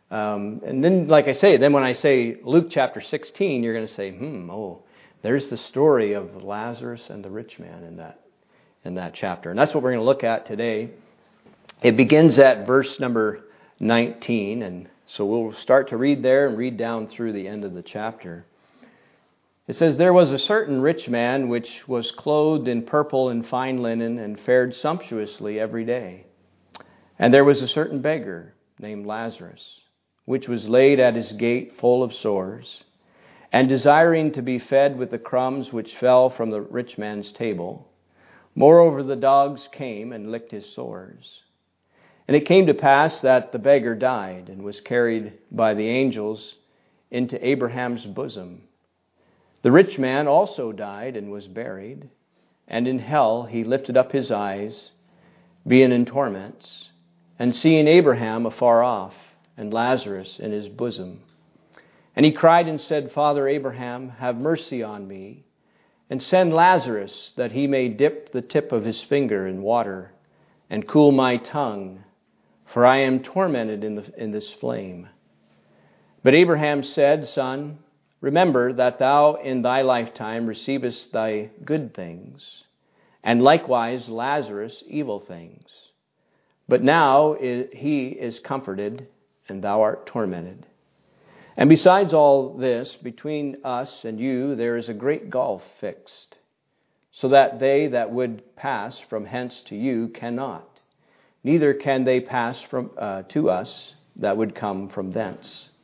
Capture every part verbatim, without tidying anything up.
Um, and then, like I say, then when I say Luke chapter sixteen, you're going to say, hmm, oh, there's the story of Lazarus and the rich man in that in that chapter. And that's what we're going to look at today. It begins at verse number nineteen, and so we'll start to read there and read down through the end of the chapter. It says, "There was a certain rich man which was clothed in purple and fine linen and fared sumptuously every day. And there was a certain beggar named Lazarus, which was laid at his gate full of sores, and desiring to be fed with the crumbs which fell from the rich man's table. Moreover, the dogs came and licked his sores. And it came to pass that the beggar died and was carried by the angels into Abraham's bosom. The rich man also died and was buried, and in hell he lifted up his eyes, being in torments, and seeing Abraham afar off, and Lazarus in his bosom. And he cried and said, Father Abraham, have mercy on me, and send Lazarus, that he may dip the tip of his finger in water, and cool my tongue, for I am tormented in, the, in this flame. But Abraham said, Son, remember that thou in thy lifetime receivest thy good things, and likewise Lazarus evil things. But now he is comforted, and thou art tormented. And besides all this, between us and you there is a great gulf fixed, so that they that would pass from hence to you cannot, neither can they pass from uh, to us that would come from thence.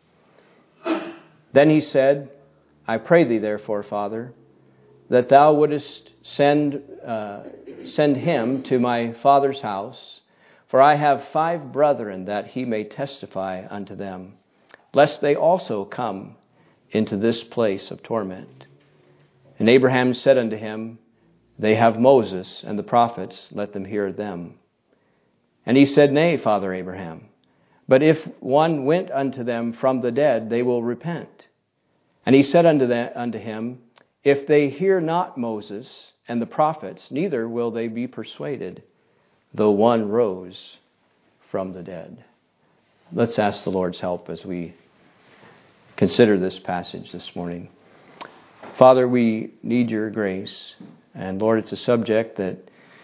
Then he said, I pray thee therefore, Father, that thou wouldest send uh, send him to my father's house, for I have five brethren, that he may testify unto them, lest they also come into this place of torment. And Abraham said unto him, They have Moses and the prophets, let them hear them. And he said, Nay, Father Abraham, but if one went unto them from the dead, they will repent. And he said unto, them, unto him, If they hear not Moses and the prophets, neither will they be persuaded, though one rose from the dead." Let's ask the Lord's help as we consider this passage this morning. Father, we need your grace. And Lord, it's a subject that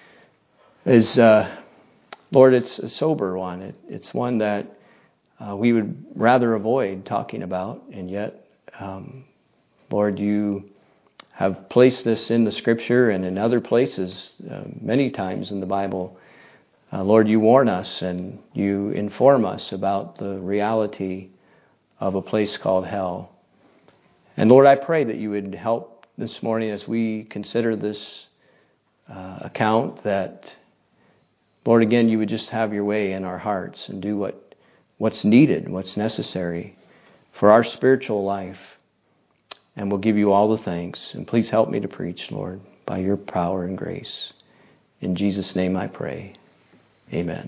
is, uh, Lord, it's a sober one. It, it's one that uh, we would rather avoid talking about. And yet, um, Lord, you have placed this in the Scripture and in other places uh, many times in the Bible. Uh, Lord, you warn us and you inform us about the reality of a place called hell. And Lord, I pray that you would help this morning as we consider this uh, account, that, Lord, again, you would just have your way in our hearts and do what what's needed, what's necessary for our spiritual life. And we'll give you all the thanks. And please help me to preach, Lord, by your power and grace. In Jesus' name I pray. Amen.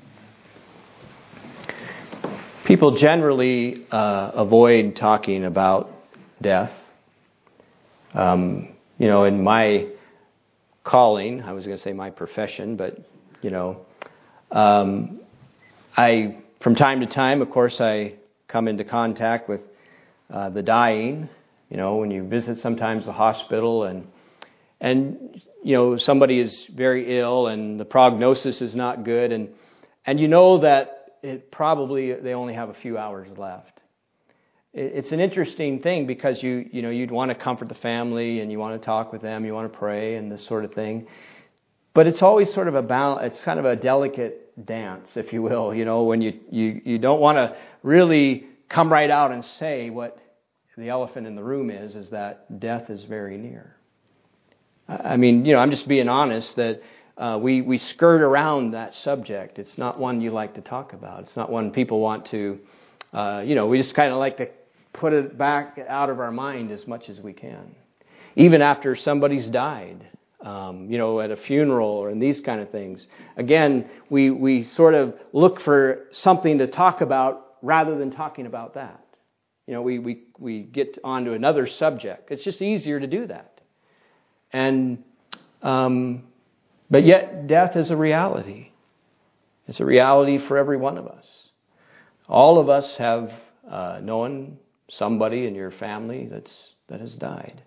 People generally uh, avoid talking about death. Um, you know, in my calling, I was going to say my profession, but, you know, um, I, from time to time, of course, I come into contact with uh, the dying. You know, when you visit sometimes the hospital and, and, you know, somebody is very ill and the prognosis is not good, and and you know that it probably they only have a few hours left. It's an interesting thing because you you know you'd want to comfort the family and you want to talk with them, you want to pray and this sort of thing, but it's always sort of a balance. It's kind of a delicate dance, if you will. You know, when you you you don't want to really come right out and say what the elephant in the room is is that death is very near. I mean, you know, I'm just being honest that uh, we, we skirt around that subject. It's not one you like to talk about. It's not one people want to, uh, you know, we just kind of like to put it back out of our mind as much as we can. Even after somebody's died, um, you know, at a funeral or in these kind of things. Again, we, we sort of look for something to talk about rather than talking about that. You know, we, we, we get onto another subject. It's just easier to do that. And, um, but yet death is a reality. It's a reality for every one of us. All of us have uh, known somebody in your family that's that has died.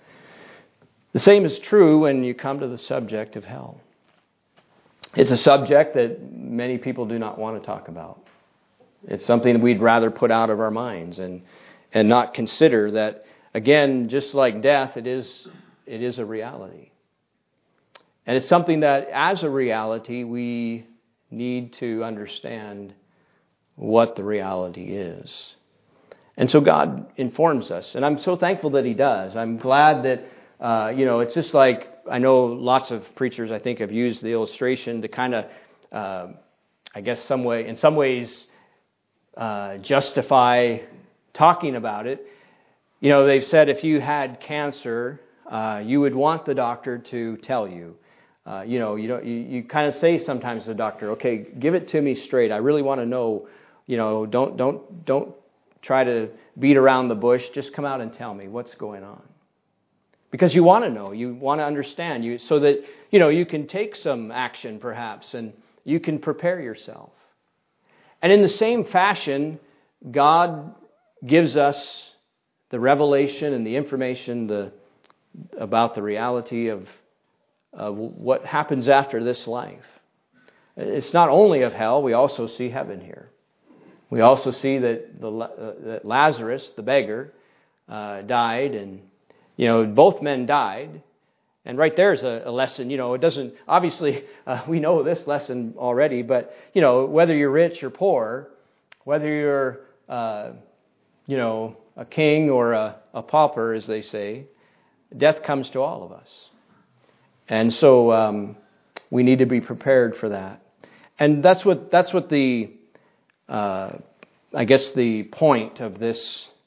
The same is true when you come to the subject of hell. It's a subject that many people do not want to talk about. It's something we'd rather put out of our minds and and not consider that, again, just like death, it is it is a reality. And it's something that, as a reality, we need to understand what the reality is. And so God informs us, and I'm so thankful that He does. I'm glad that, uh, you know, it's just like, I know lots of preachers, I think, have used the illustration to kind of, uh, I guess, some way, in some ways, uh, justify talking about it. You know, they've said if you had cancer, uh, you would want the doctor to tell you. Uh, you know, you don't. You, you kind of say sometimes to the doctor, "Okay, give it to me straight. I really want to know. You know, don't don't don't try to beat around the bush. Just come out and tell me what's going on." Because you want to know, you want to understand, you so that you know you can take some action, perhaps, and you can prepare yourself. And in the same fashion, God gives us the revelation and the information the about the reality of uh, what happens after this life. It's not only of hell; we also see heaven here. We also see that the uh, that Lazarus, the beggar, uh, died, and you know both men died. And right there's a, a lesson. You know, it doesn't obviously uh, we know this lesson already, but you know whether you're rich or poor, whether you're uh, you know a king or a, a pauper, as they say, death comes to all of us. And so um, we need to be prepared for that. And that's what that's what the uh, I guess the point of this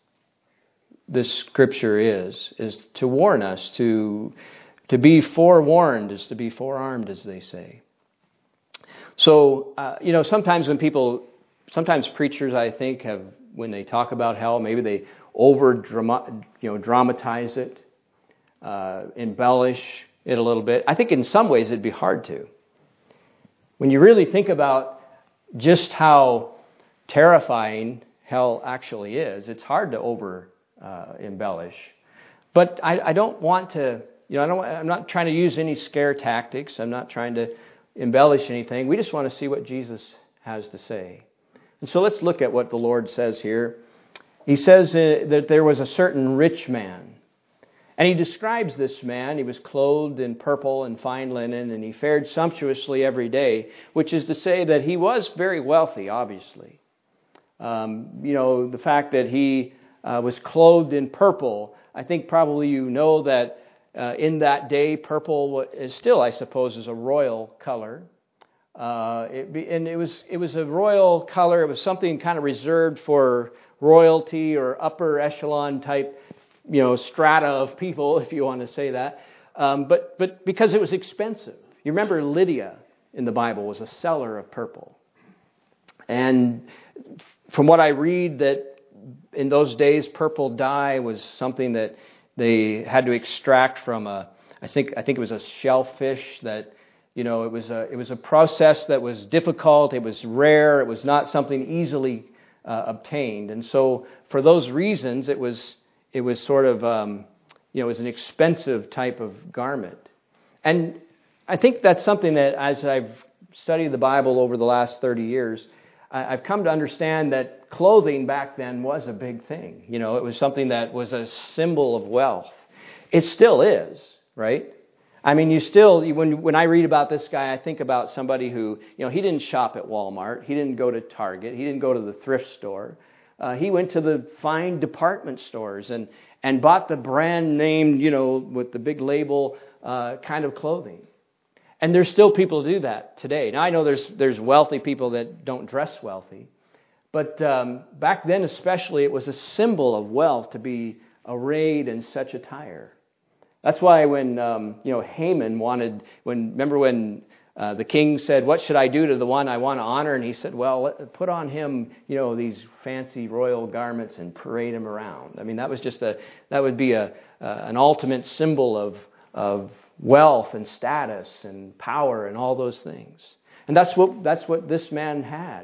this scripture is is to warn us, to to be forewarned is to be forearmed, as they say. So uh, you know sometimes when people sometimes preachers I think have when they talk about hell, maybe they over drama, you know dramatize it, uh, embellish it a little bit. I think in some ways it'd be hard to. When you really think about just how terrifying hell actually is, it's hard to over uh, embellish. But I, I don't want to, you know, I don't. I'm not trying to use any scare tactics. I'm not trying to embellish anything. We just want to see what Jesus has to say. And so let's look at what the Lord says here. He says uh, that there was a certain rich man. And he describes this man. He was clothed in purple and fine linen, and he fared sumptuously every day, which is to say that he was very wealthy, obviously. Um, you know, the fact that he uh, was clothed in purple, I think probably you know that uh, in that day, purple is still, I suppose, is a royal color. Uh, it be, and it was it was a royal color. It was something kind of reserved for royalty or upper echelon type, you know, strata of people, if you want to say that. Um, but but because it was expensive. You remember Lydia in the Bible was a seller of purple. And from what I read, that in those days, purple dye was something that they had to extract from a, I think I think it was a shellfish that, you know, it was a it was a process that was difficult. It was rare. It was not something easily uh, obtained. And so for those reasons, it was It was sort of, um, you know, it was an expensive type of garment. And I think that's something that as I've studied the Bible over the last thirty years, I've come to understand that clothing back then was a big thing. You know, it was something that was a symbol of wealth. It still is, right? I mean, you still, when when I read about this guy, I think about somebody who, you know, he didn't shop at Walmart. He didn't go to Target. He didn't go to the thrift store. Uh, he went to the fine department stores and, and bought the brand name, you know, with the big label uh, kind of clothing. And there's still people who do that today. Now, I know there's there's wealthy people that don't dress wealthy. But um, back then especially, it was a symbol of wealth to be arrayed in such attire. That's why when, um, you know, Haman wanted, when remember when uh, the king said, what should I do to the one I want to honor? And he said, well, let, put on him, you know, these fancy royal garments and parade him around. I mean, that was just a, that would be a uh, an ultimate symbol of of wealth and status and power and all those things. And that's what that's what this man had.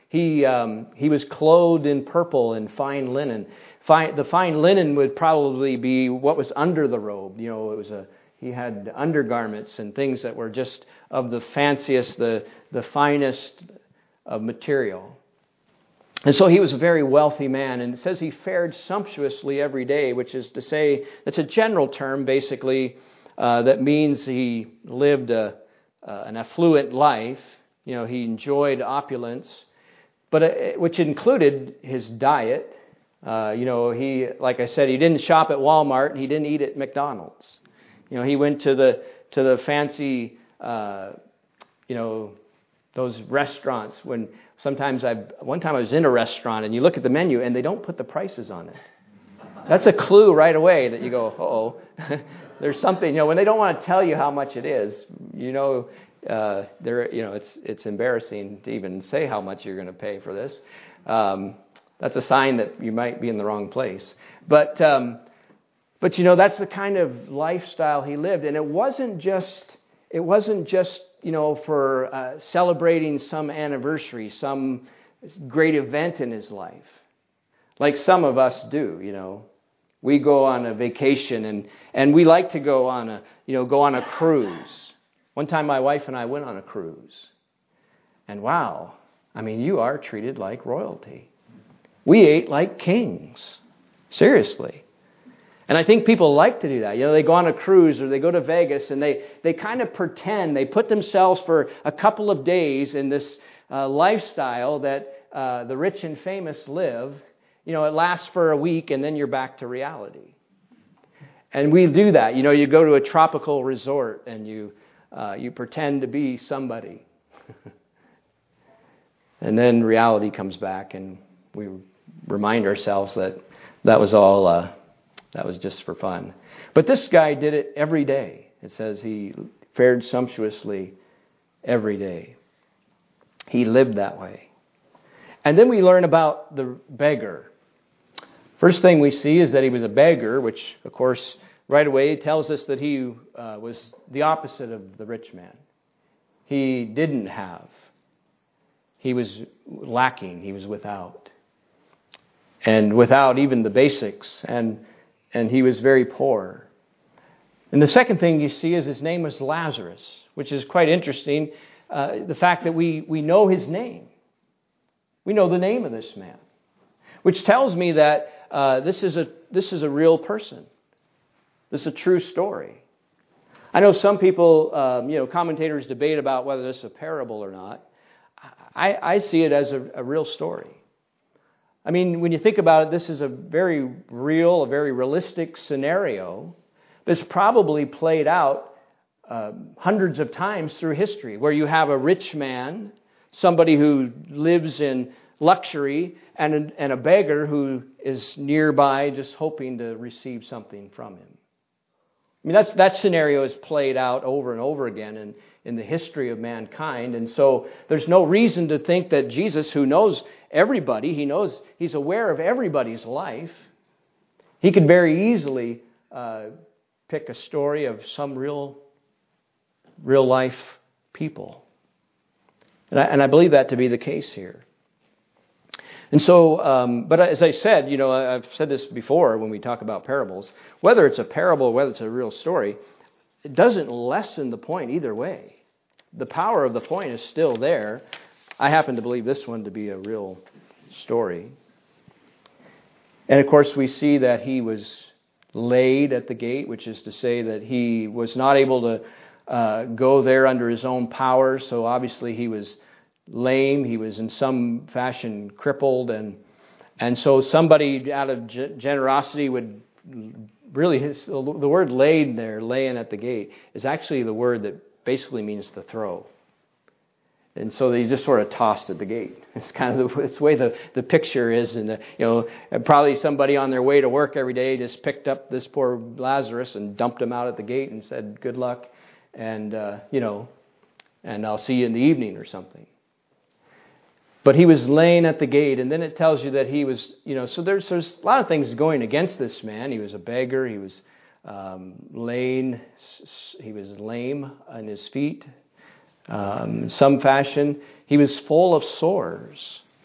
He um, he was clothed in purple and fine linen. Fine, the fine linen would probably be what was under the robe. You know, it was a he had undergarments and things that were just of the fanciest, the the finest of material. And so he was a very wealthy man, and it says he fared sumptuously every day, which is to say, that's a general term, basically, uh, that means he lived a, uh, an affluent life. You know, he enjoyed opulence, but uh, which included his diet. Uh, you know, he, like I said, he didn't shop at Walmart, and he didn't eat at McDonald's. You know, he went to the to the fancy, uh, you know, those restaurants when. Sometimes I, one time I was in a restaurant and you look at the menu and they don't put the prices on it. That's a clue right away that you go, uh-oh, there's something, you know, when they don't want to tell you how much it is, you know, uh, they're, you know, it's it's embarrassing to even say how much you're going to pay for this. Um, that's a sign that you might be in the wrong place. But, um, but you know, that's the kind of lifestyle he lived. And it wasn't just, it wasn't just, you know, for uh, celebrating some anniversary, some great event in his life. Like some of us do, you know. We go on a vacation and, and we like to go on a, you know, go on a cruise. One time my wife and I went on a cruise. And wow, I mean, you are treated like royalty. We ate like kings. Seriously. And I think people like to do that. You know, they go on a cruise or they go to Vegas and they, they kind of pretend, they put themselves for a couple of days in this uh, lifestyle that uh, the rich and famous live. You know, it lasts for a week and then you're back to reality. And we do that. You know, you go to a tropical resort and you uh, you pretend to be somebody. And then reality comes back and we remind ourselves that that was all... Uh, That was just for fun. But this guy did it every day. It says he fared sumptuously every day. He lived that way. And then we learn about the beggar. First thing we see is that he was a beggar, which, of course, right away tells us that he uh, was the opposite of the rich man. He didn't have. He was lacking. He was without. And without even the basics. And And he was very poor. And the second thing you see is his name was Lazarus, which is quite interesting. Uh, the fact that we, we know his name. We know the name of this man. Which tells me that uh, this is a this is a real person. This is a true story. I know some people, um, you know, commentators debate about whether this is a parable or not. I, I see it as a, a real story. I mean, when you think about it, this is a very real, a very realistic scenario that's probably played out uh, hundreds of times through history, where you have a rich man, somebody who lives in luxury, and a, and a beggar who is nearby just hoping to receive something from him. I mean, that's, that scenario is played out over and over again in, in the history of mankind, and so there's no reason to think that Jesus, who knows everybody, he knows, he's aware of everybody's life. He could very easily uh, pick a story of some real, real life people. And I, and I believe that to be the case here. And so, um, but as I said, you know, I've said this before when we talk about parables, whether it's a parable or whether it's a real story, it doesn't lessen the point either way. The power of the point is still there. I happen to believe this one to be a real story. And of course, we see that he was laid at the gate, which is to say that he was not able to uh, go there under his own power. So obviously he was lame. He was in some fashion crippled. And and so somebody out of generosity would really, his, the word laid there, laying at the gate, is actually the word that basically means to throw. And so they just sort of tossed at the gate. It's kind of the, it's the way the, the picture is. And, the, you know, probably somebody on their way to work every day just picked up this poor Lazarus and dumped him out at the gate and said, good luck. And, uh, you know, and I'll see you in the evening or something. But he was laying at the gate. And then it tells you that he was, you know, so there's, there's a lot of things going against this man. He was a beggar. He was um, laying, he was lame on his feet. Um, in some fashion, he was full of sores.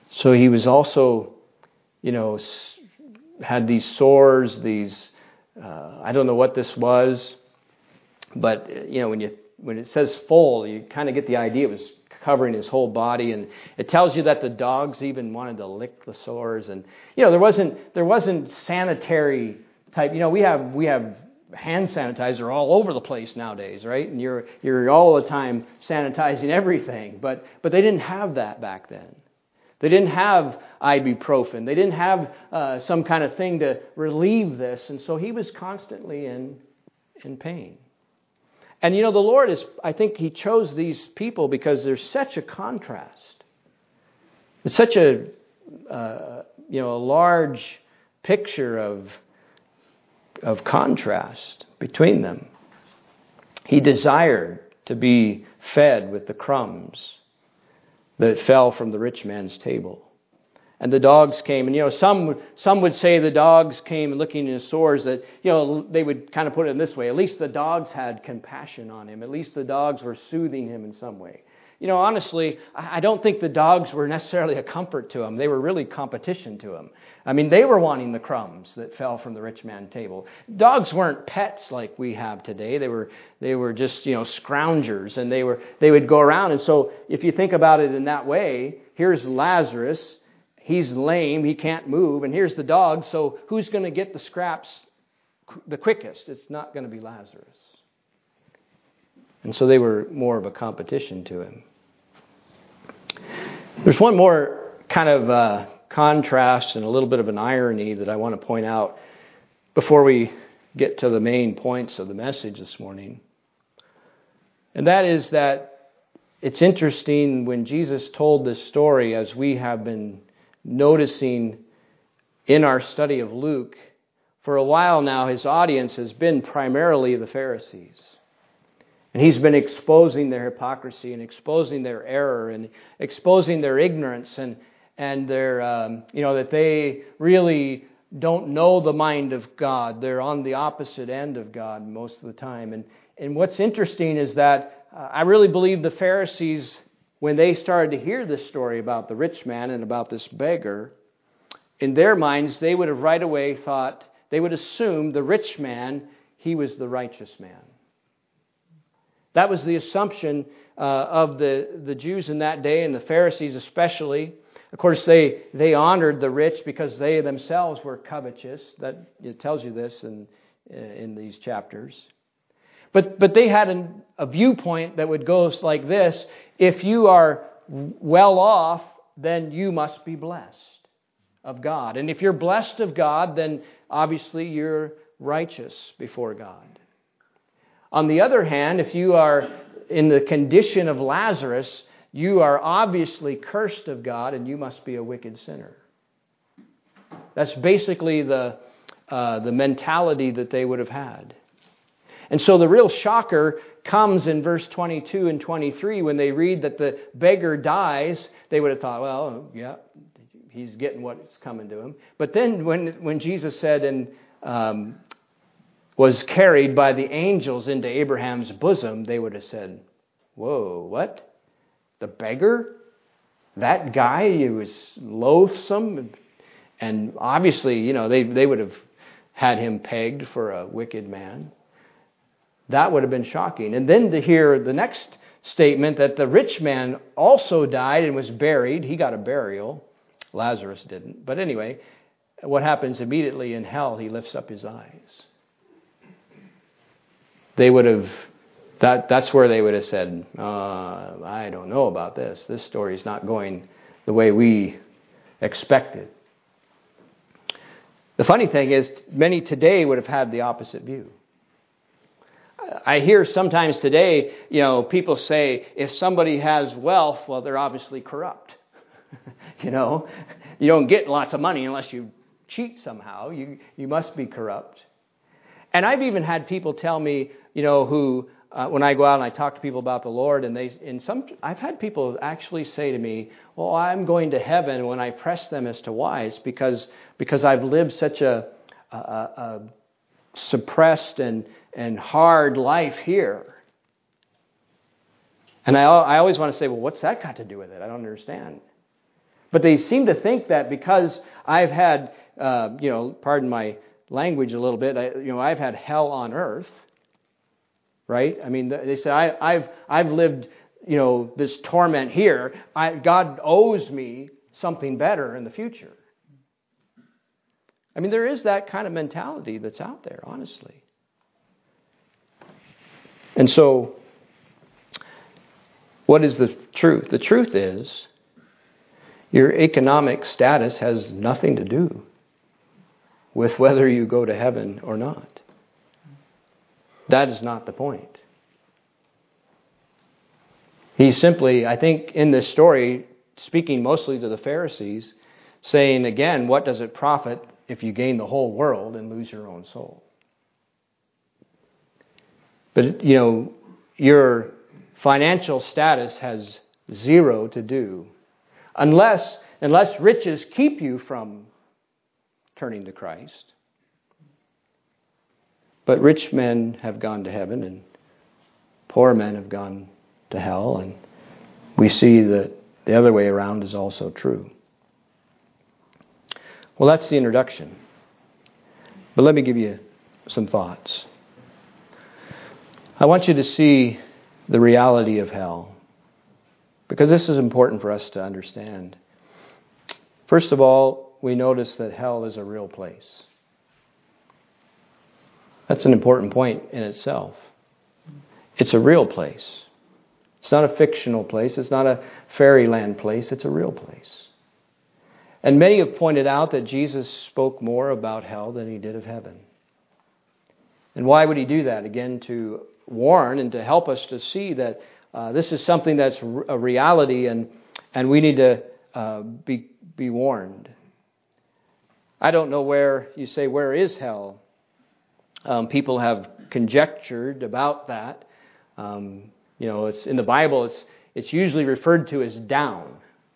So he was also, you know, had these sores, these, uh, I don't know what this was, but, you know, when you when it says full, you kind of get the idea it was covering his whole body, and it tells you that the dogs even wanted to lick the sores, and, you know, there wasn't there wasn't sanitary type, you know, we have we have hand sanitizer all over the place nowadays, right? And you're you're all the time sanitizing everything, but but they didn't have that back then. They didn't have ibuprofen. They didn't have uh, some kind of thing to relieve this, and so he was constantly in in pain. And you know, the Lord is, I think He chose these people because there's such a contrast. It's such a uh, you know a large picture of of contrast between them. He desired to be fed with the crumbs that fell from the rich man's table. And the dogs came, and you know, some some would say the dogs came looking in his sores, that, you know, they would kind of put it in this way: at least the dogs had compassion on him. At least the dogs were soothing him in some way. You know, honestly, I don't think the dogs were necessarily a comfort to him. They were really competition to him. I mean, they were wanting the crumbs that fell from the rich man's table. Dogs weren't pets like we have today. They were they were just, you know, scroungers, and they were they would go around. And so, if you think about it in that way, here's Lazarus. He's lame. He can't move. And here's the dog. So who's going to get the scraps the quickest? It's not going to be Lazarus. And so they were more of a competition to him. There's one more kind of uh, contrast and a little bit of an irony that I want to point out before we get to the main points of the message this morning. And that is that it's interesting when Jesus told this story, as we have been noticing in our study of Luke, for a while now, his audience has been primarily the Pharisees. And he's been exposing their hypocrisy and exposing their error and exposing their ignorance and and their, um, you know, that they really don't know the mind of God. They're on the opposite end of God most of the time. And and what's interesting is that uh, I really believe the Pharisees, when they started to hear this story about the rich man and about this beggar, in their minds, they would have right away thought, they would assume the rich man, he was the righteous man. That was the assumption uh, of the, the Jews in that day, and the Pharisees especially. Of course, they, they honored the rich because they themselves were covetous. That it tells you this in, in these chapters. But but they had an, a viewpoint that would go like this: if you are well off, then you must be blessed of God. And if you're blessed of God, then obviously you're righteous before God. On the other hand, if you are in the condition of Lazarus, you are obviously cursed of God and you must be a wicked sinner. That's basically the uh, the mentality that they would have had. And so the real shocker comes in verse twenty-two and twenty-three when they read that the beggar dies. They would have thought, well, yeah, he's getting what's coming to him. But then when when Jesus said and um, was carried by the angels into Abraham's bosom, they would have said, whoa, what? The beggar? That guy who was loathsome? And obviously, you know, they, they would have had him pegged for a wicked man. That would have been shocking. And then to hear the next statement that the rich man also died and was buried. He got a burial. Lazarus didn't. But anyway, what happens immediately in hell? He lifts up his eyes. They would have, that that's where they would have said, uh, I don't know about this. This story is not going the way we expected. The funny thing is, many today would have had the opposite view. I hear sometimes today, you know, people say, if somebody has wealth, well, they're obviously corrupt. You know, you don't get lots of money unless you cheat somehow. You you must be corrupt. And I've even had people tell me, you know, who, uh, when I go out and I talk to people about the Lord, and they, in some, I've had people actually say to me, well, I'm going to heaven, when I press them as to why. It's because, because I've lived such a, a, a suppressed and, and hard life here. And I, I always want to say, well, what's that got to do with it? I don't understand. But they seem to think that because I've had, uh, you know, pardon my language a little bit, I, you know, I've had hell on earth, right? I mean, they say I, I've I've lived, you know, this torment here. I, God owes me something better in the future. I mean, there is that kind of mentality that's out there, honestly. And so, what is the truth? The truth is, your economic status has nothing to do with whether you go to heaven or not. That is not the point. He's simply, I think, in this story, speaking mostly to the Pharisees, saying again, what does it profit if you gain the whole world and lose your own soul? But, you know, your financial status has zero to do unless unless riches keep you from turning to Christ. But rich men have gone to heaven and poor men have gone to hell, and we see that the other way around is also true. Well, that's the introduction. But let me give you some thoughts. I want you to see the reality of hell, because this is important for us to understand. First of all, we notice that hell is a real place. That's an important point in itself. It's a real place. It's not a fictional place. It's not a fairyland place. It's a real place. And many have pointed out that Jesus spoke more about hell than he did of heaven. And why would he do that? Again, to warn and to help us to see that uh, this is something that's a reality, and and we need to uh, be be warned. I don't know where, you say, where is hell? Um, people have conjectured about that. Um, you know, it's in the Bible. It's it's usually referred to as down.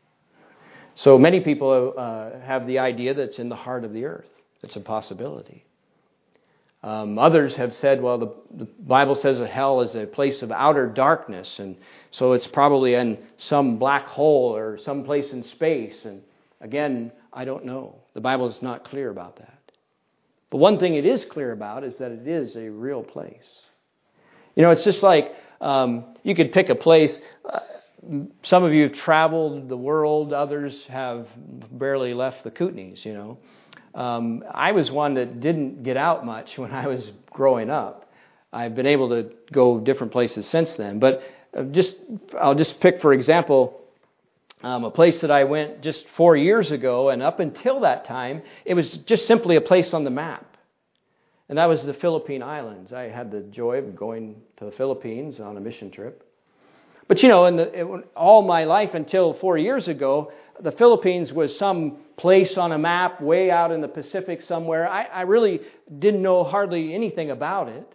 So many people uh, have the idea that it's in the heart of the earth. It's a possibility. Um, others have said, well, the, the Bible says that hell is a place of outer darkness, and so it's probably in some black hole or some place in space. And again, I don't know. The Bible is not clear about that. But one thing it is clear about is that it is a real place. You know, it's just like um, you could pick a place. Uh, some of you have traveled the world. Others have barely left the Kootenays, you know. Um, I was one that didn't get out much when I was growing up. I've been able to go different places since then. But just I'll just pick, for example, um, a place that I went just four years ago. And up until that time, it was just simply a place on the map. And that was the Philippine Islands. I had the joy of going to the Philippines on a mission trip. But, you know, in the, it, all my life until four years ago, the Philippines was some place on a map way out in the Pacific somewhere. I, I really didn't know hardly anything about it.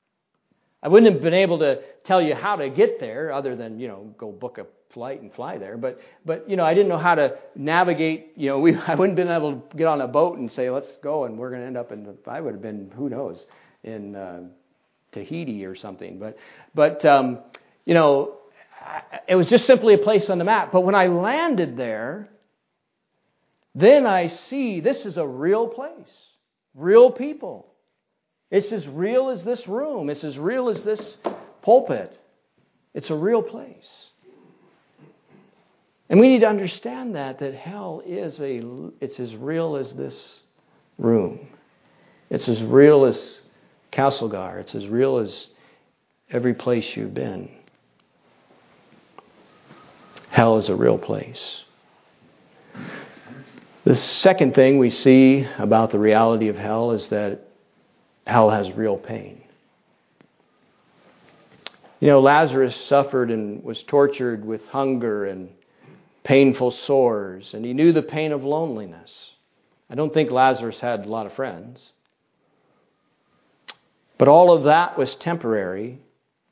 I wouldn't have been able to tell you how to get there other than, you know, go book a flight and fly there. But, but you know, I didn't know how to navigate. You know, we I wouldn't have been able to get on a boat and say, let's go, and we're going to end up in, the, I would have been, who knows, in uh, Tahiti or something. But, but um, you know, it was just simply a place on the map. But when I landed there, then I see this is a real place. Real people. It's as real as this room. It's as real as this pulpit. It's a real place. And we need to understand that, that hell is a, it's as real as this room. It's as real as Castlegar. It's as real as every place you've been. Hell is a real place. The second thing we see about the reality of hell is that hell has real pain. You know, Lazarus suffered and was tortured with hunger and painful sores, and he knew the pain of loneliness. I don't think Lazarus had a lot of friends. But all of that was temporary,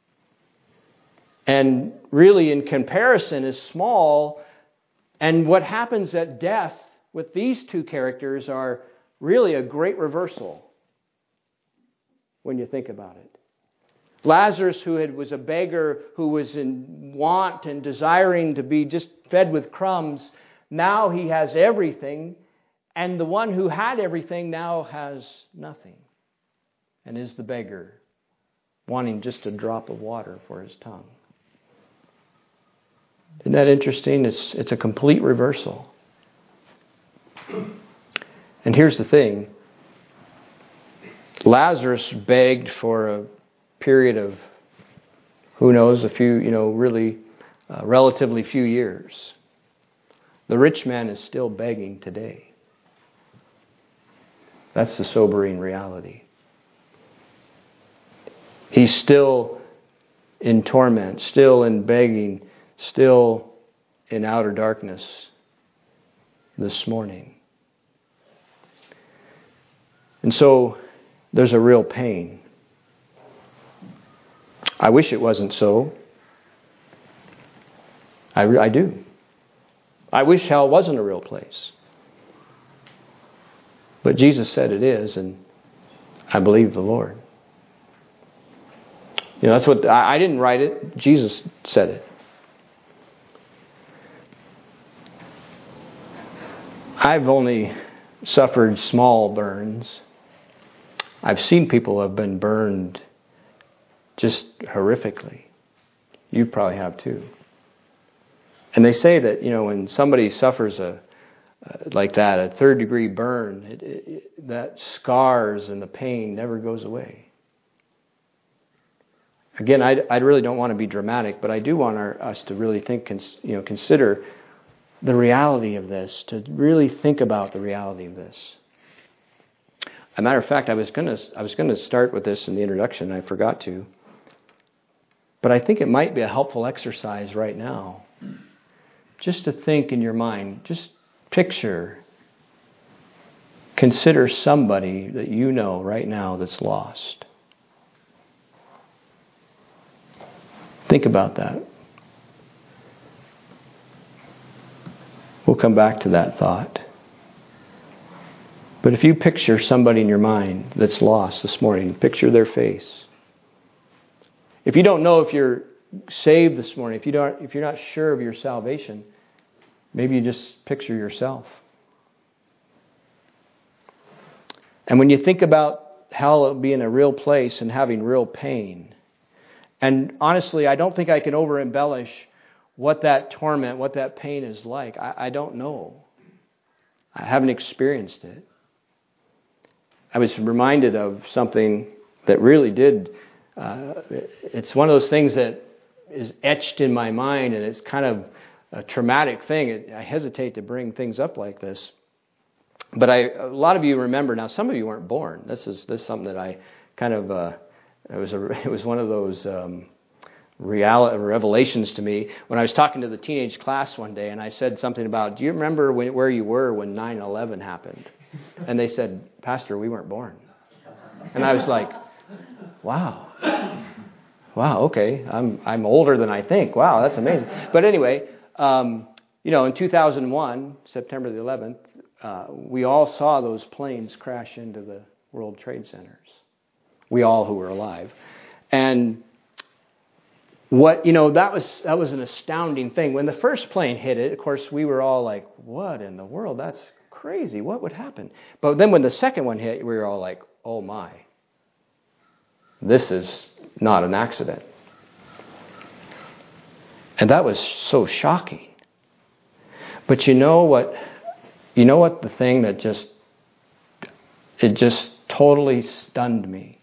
and really in comparison is small. And what happens at death with these two characters are really a great reversal when you think about it. Lazarus, who had, was a beggar, who was in want and desiring to be just fed with crumbs, Now he has everything, and the one who had everything now has nothing and is the beggar, wanting just a drop of water for his tongue. Isn't that interesting? It's, it's a complete reversal. And here's the thing. Lazarus begged for a period of, who knows, a few, you know, really uh, relatively few years. The rich man is still begging today. That's the sobering reality. He's still in torment, still in begging, still in outer darkness this morning. And so there's a real pain. I wish it wasn't so. I, I do. I wish hell wasn't a real place. But Jesus said it is, and I believe the Lord. You know, that's what, I, I didn't write it. Jesus said it. I've only suffered small burns. I've seen people who have been burned just horrifically. You probably have too. And they say that, you know, when somebody suffers a uh, like that, a third degree burn, it, it, that scars and the pain never goes away. Again, I, I really don't want to be dramatic, but I do want our, us to really think, you know, consider the reality of this, to really think about the reality of this. As a matter of fact, I was going to I was going to start with this in the introduction. I forgot to. But I think it might be a helpful exercise right now. Just to think in your mind, just picture, consider somebody that you know right now that's lost. Think about that. We'll come back to that thought. But if you picture somebody in your mind that's lost this morning, picture their face. If you don't know if you're saved this morning, if you don't, if you're not sure of your salvation, maybe you just picture yourself. And when you think about hell being a real place and having real pain, and honestly, I don't think I can over embellish what that torment, what that pain is like. I, I don't know. I haven't experienced it. I was reminded of something that really did. Uh, it's one of those things that is etched in my mind, and it's kind of a traumatic thing. It, I hesitate to bring things up like this, but I, a lot of you remember. Now, some of you weren't born. This is this is something that I kind of. Uh, it was a. It was one of those um, reality revelations to me when I was talking to the teenage class one day, and I said something about, "Do you remember when, where you were when nine eleven happened?" And they said, "Pastor, we weren't born." And I was like, "Wow, wow, okay, I'm I'm older than I think. Wow, that's amazing." But anyway, um, you know, in two thousand one, September the eleventh, uh, we all saw those planes crash into the World Trade Centers. We all who were alive, and what you know that was that was an astounding thing. When the first plane hit it, of course, we were all like, "What in the world? That's crazy. What would happen?" But then when the second one hit, we were all like, "Oh my, this is not an accident." And that was so shocking. But you know what? You know what the thing that just, it just totally stunned me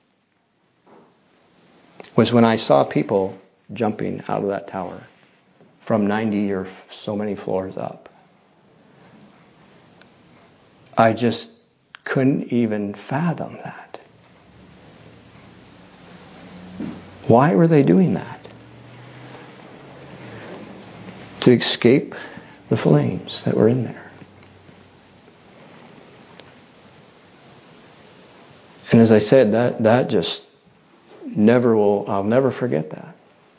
was when I saw people jumping out of that tower from ninety or so many floors up. I just couldn't even fathom that. Why were they doing that? To escape the flames that were in there. And as I said, that, that just never will, I'll never forget that.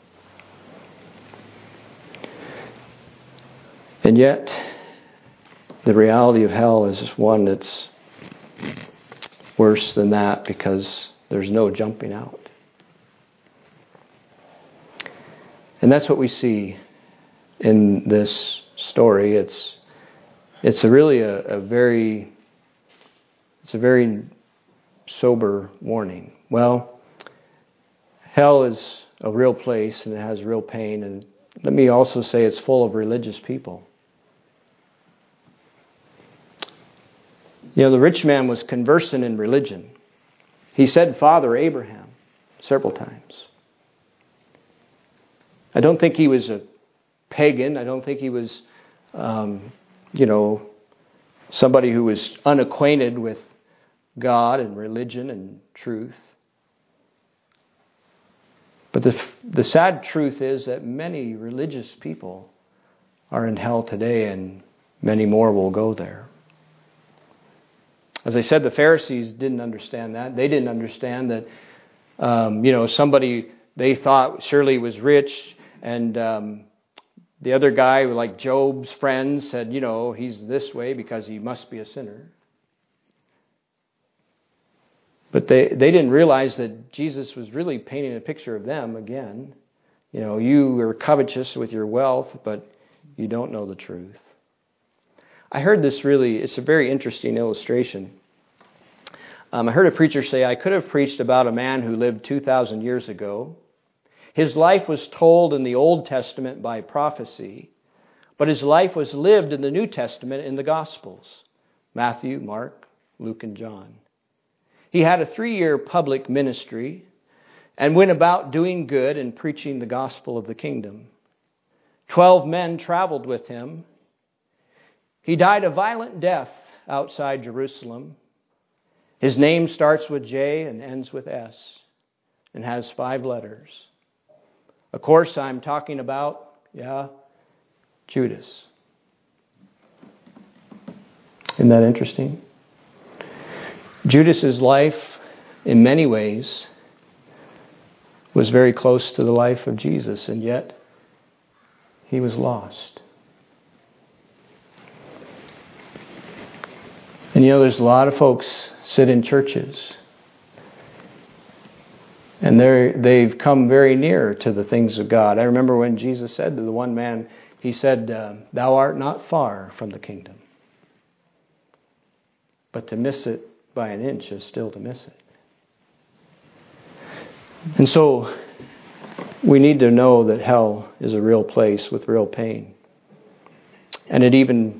And yet, the reality of hell is one that's worse than that because there's no jumping out. And that's what we see in this story. It's It's a really a, a very, it's a very sober warning. Well, hell is a real place and it has real pain. And let me also say it's full of religious people. You know, the rich man was conversant in religion. He said, Father Abraham, several times. I don't think he was a pagan. I don't think he was, um, you know, somebody who was unacquainted with God and religion and truth. But the the sad truth is that many religious people are in hell today, and many more will go there. As I said, the Pharisees didn't understand that. They didn't understand that, um, you know, somebody they thought surely was rich, and um, the other guy, like Job's friends, said, you know, he's this way because he must be a sinner. But they, they didn't realize that Jesus was really painting a picture of them again. You know, you are covetous with your wealth, but you don't know the truth. I heard this really, it's a very interesting illustration. Um, I heard a preacher say, I could have preached about a man who lived two thousand years ago. His life was told in the Old Testament by prophecy, but his life was lived in the New Testament in the Gospels, Matthew, Mark, Luke, and John. He had a three-year public ministry and went about doing good and preaching the gospel of the kingdom. Twelve men traveled with him. He died a violent death outside Jerusalem. His name starts with J and ends with S and has five letters. Of course, I'm talking about, yeah, Judas. Isn't that interesting? Judas's life, in many ways, was very close to the life of Jesus, and yet he was lost. And you know, there's a lot of folks sit in churches, and they they've come very near to the things of God. I remember when Jesus said to the one man, he said, uh, "Thou art not far from the kingdom." But to miss it by an inch is still to miss it. And so we need to know that hell is a real place with real pain. And it even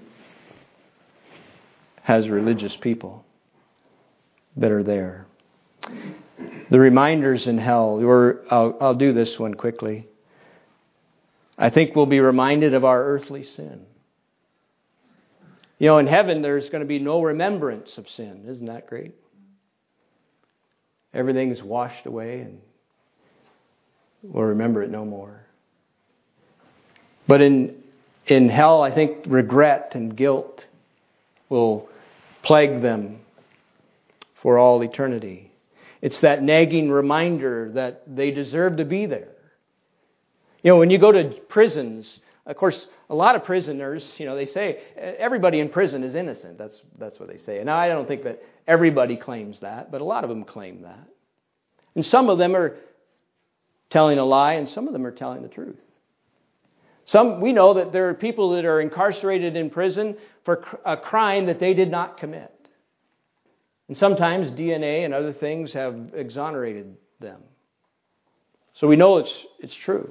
has religious people that are there. The reminders in hell, or I'll, I'll do this one quickly. I think we'll be reminded of our earthly sin. You know, in heaven there's going to be no remembrance of sin. Isn't that great? Everything's washed away and we'll remember it no more. But in in hell, I think regret and guilt will plague them for all eternity. It's that nagging reminder that they deserve to be there. You know, when you go to prisons, of course, a lot of prisoners, you know, they say everybody in prison is innocent. That's that's what they say. And I don't think that everybody claims that, but a lot of them claim that. And some of them are telling a lie, and some of them are telling the truth. Some we know that there are people that are incarcerated in prison for a crime that they did not commit. And sometimes D N A and other things have exonerated them. So we know it's it's true.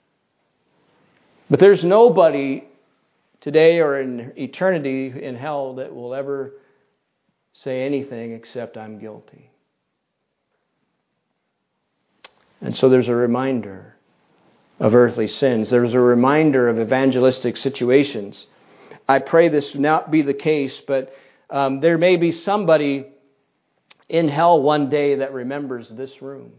But there's nobody today or in eternity in hell that will ever say anything except I'm guilty. And so there's a reminder of earthly sins. There's a reminder of evangelistic situations. I pray this not be the case, but um, there may be somebody in hell one day that remembers this room.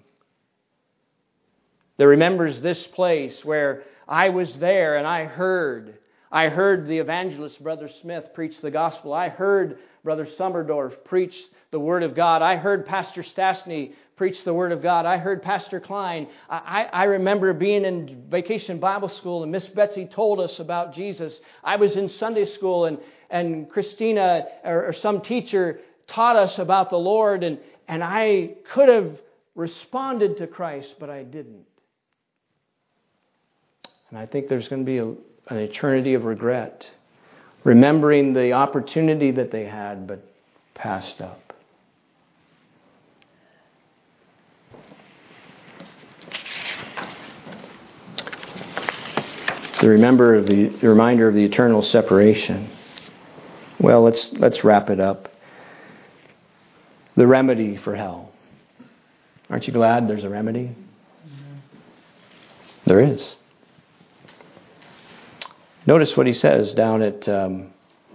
That remembers this place where I was there and I heard. I heard the evangelist Brother Smith preach the gospel. I heard Brother Summerdorf preach the Word of God. I heard Pastor Stastny preach the Word of God. I heard Pastor Klein. I, I remember being in Vacation Bible School and Miss Betsy told us about Jesus. I was in Sunday school and, and Christina or, or some teacher taught us about the Lord, and, and I could have responded to Christ, but I didn't. And I think there's going to be a, an eternity of regret. remembering the opportunity that they had but passed up. The remember of the, the reminder of the eternal separation. Well, let's let's wrap it up. The remedy for hell. Aren't you glad there's a remedy? There is. Notice what he says down at um,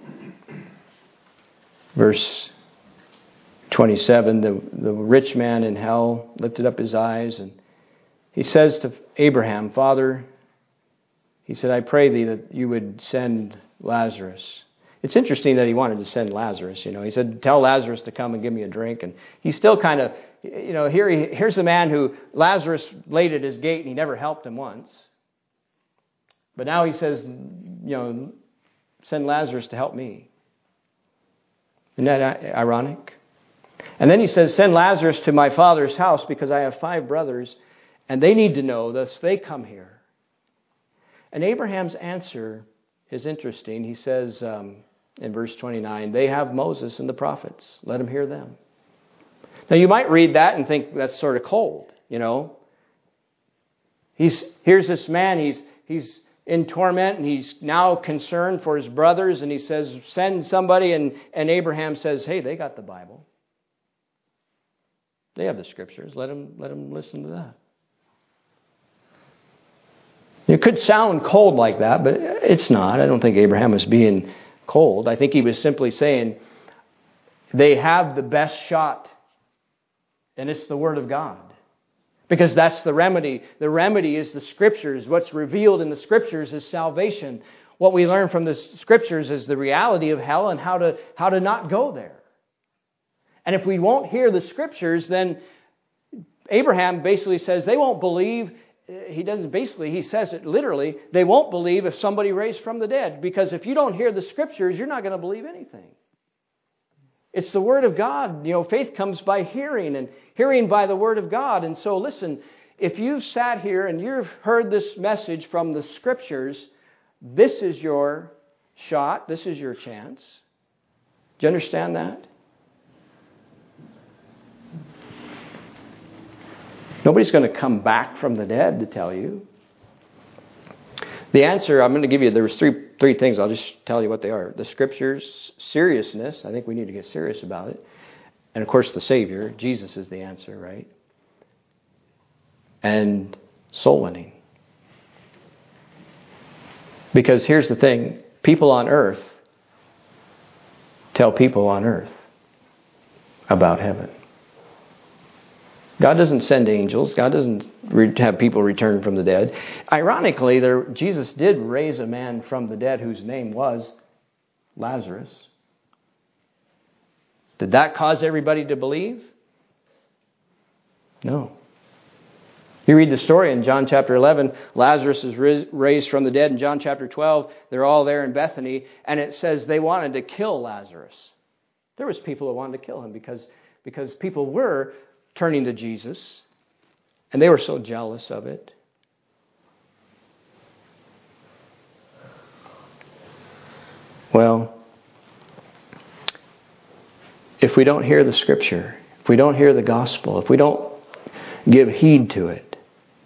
verse twenty-seven. The, the rich man in hell lifted up his eyes and he says to Abraham, Father, he said, I pray thee that you would send Lazarus. It's interesting that he wanted to send Lazarus. You know, he said, tell Lazarus to come and give me a drink. And he's still kind of, you know, here he, here's the man who Lazarus laid at his gate and he never helped him once. But now he says, you know, send Lazarus to help me. Isn't that ironic? And then he says, send Lazarus to my father's house because I have five brothers and they need to know, thus they come here. And Abraham's answer is interesting. He says um, in verse twenty-nine, they have Moses and the prophets. Let them hear them. Now you might read that and think that's sort of cold, you know. He's here's this man, he's he's in torment and he's now concerned for his brothers and he says, send somebody, and, and Abraham says, hey, they got the Bible. They have the scriptures. Let them, let them listen to that. It could sound cold like that, but it's not. I don't think Abraham was being cold. I think he was simply saying they have the best shot, and it's the Word of God. Because that's the remedy. The remedy is the Scriptures. What's revealed in the Scriptures is salvation. What we learn from the Scriptures is the reality of hell and how to, how to not go there. And if we won't hear the Scriptures, then Abraham basically says they won't believe. He doesn't basically, he says it literally, they won't believe if somebody raised from the dead. Because if you don't hear the Scriptures, you're not going to believe anything. It's the Word of God. You know, faith comes by hearing, and hearing by the Word of God. And so listen, if you've sat here and you've heard this message from the Scriptures, this is your shot. This is your chance. Do you understand that? Nobody's going to come back from the dead to tell you. The answer, I'm going to give you, there was three three things. I'll just tell you what they are. The Scriptures, seriousness. I think we need to get serious about it. And of course, the Savior. Jesus is the answer, right? And soul winning. Because here's the thing. People on earth tell people on earth about heaven. God doesn't send angels. God doesn't re- have people return from the dead. Ironically, there, Jesus did raise a man from the dead whose name was Lazarus. Did that cause everybody to believe? No. You read the story in John chapter eleven. Lazarus is ris- raised from the dead. In John chapter twelve, they're all there in Bethany. And it says they wanted to kill Lazarus. There was people who wanted to kill him because, because people were turning to Jesus, and they were so jealous of it. Well, if we don't hear the Scripture, if we don't hear the gospel, if we don't give heed to it,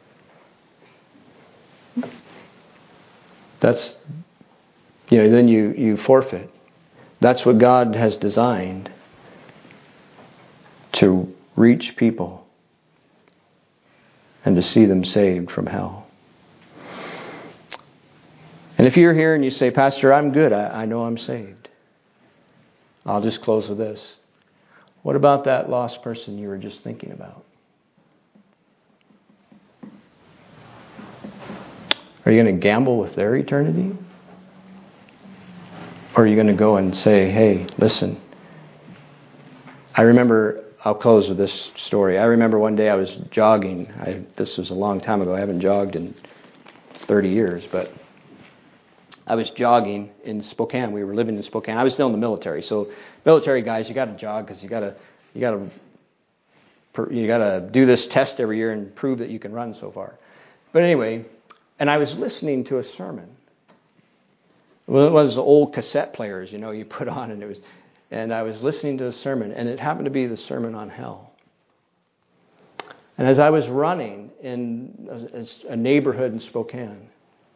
that's, you know, then you, you forfeit. That's what God has designed to reach people and to see them saved from hell. And if you're here and you say, Pastor, I'm good. I, I know I'm saved. I'll just close with this. What about that lost person you were just thinking about? Are you going to gamble with their eternity? Or are you going to go and say, hey, listen, I remember... I'll close with this story. I remember one day I was jogging. I, this was a long time ago. I haven't jogged in thirty years, but I was jogging in Spokane. We were living in Spokane. I was still in the military. So military guys, you got to jog because you got to you got to you got to do this test every year and prove that you can run so far. But anyway, and I was listening to a sermon. Well, it was the old cassette players, you know, you put on, and it was, and I was listening to a sermon, and it happened to be the sermon on hell. And as I was running in a, a neighborhood in Spokane,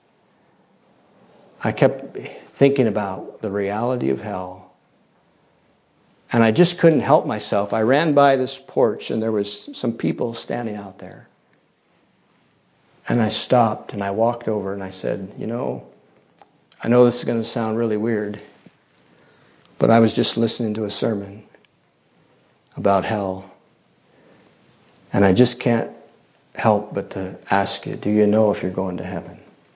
I kept thinking about the reality of hell. And I just couldn't help myself. I ran by this porch, and there was some people standing out there. And I stopped, and I walked over, and I said, you know, I know this is going to sound really weird, but I was just listening to a sermon about hell. And I just can't help but to ask you, do you know if you're going to heaven?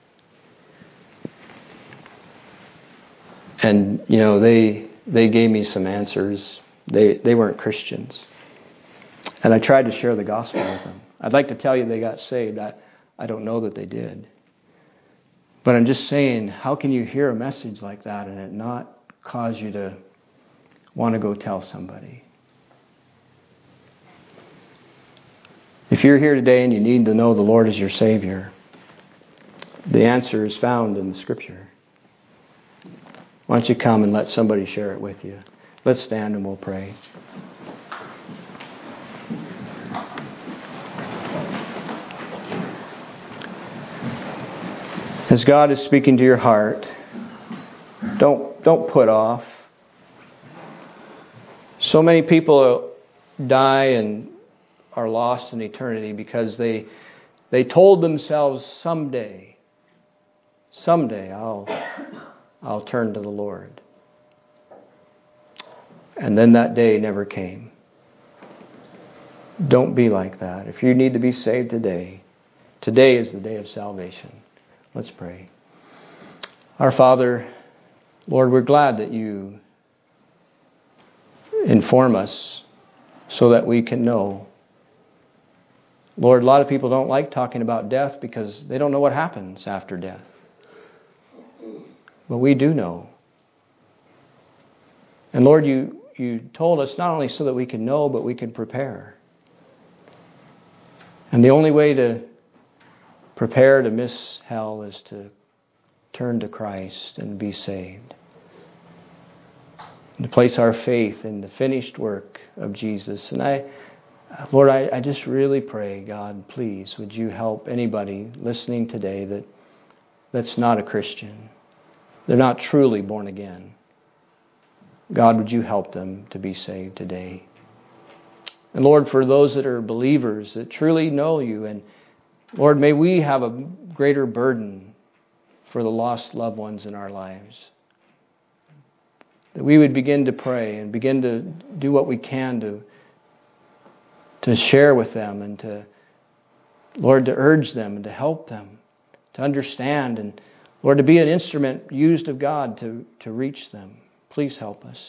And, you know, they they gave me some answers. They they weren't Christians. And I tried to share the gospel with them. I'd like to tell you they got saved. I, I don't know that they did. But I'm just saying, how can you hear a message like that and it not cause you to want to go tell somebody? If you're here today and you need to know the Lord as your Savior, the answer is found in the Scripture. Why don't you come and let somebody share it with you? Let's stand and we'll pray. As God is speaking to your heart, don't don't put off. So many people die and are lost in eternity because they they told themselves someday, someday I'll I'll turn to the Lord. And then that day never came. Don't be like that. If you need to be saved today, today is the day of salvation. Let's pray. Our Father, Lord, we're glad that you inform us so that we can know. Lord, a lot of people don't like talking about death because they don't know what happens after death. But we do know. And Lord, you, you told us not only so that we can know, but we can prepare. And the only way to prepare to miss hell is to turn to Christ and be saved. And to place our faith in the finished work of Jesus. And I, Lord, I, I just really pray, God, please, would you help anybody listening today that that's not a Christian. They're not truly born again. God, would you help them to be saved today? And Lord, for those that are believers that truly know you, and Lord, may we have a greater burden for the lost loved ones in our lives. That we would begin to pray and begin to do what we can to, to share with them and to, Lord, to urge them and to help them to understand and, Lord, to be an instrument used of God to, to reach them. Please help us.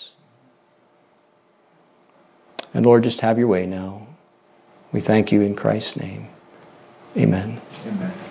And Lord, just have your way now. We thank you in Christ's name. Amen. Amen.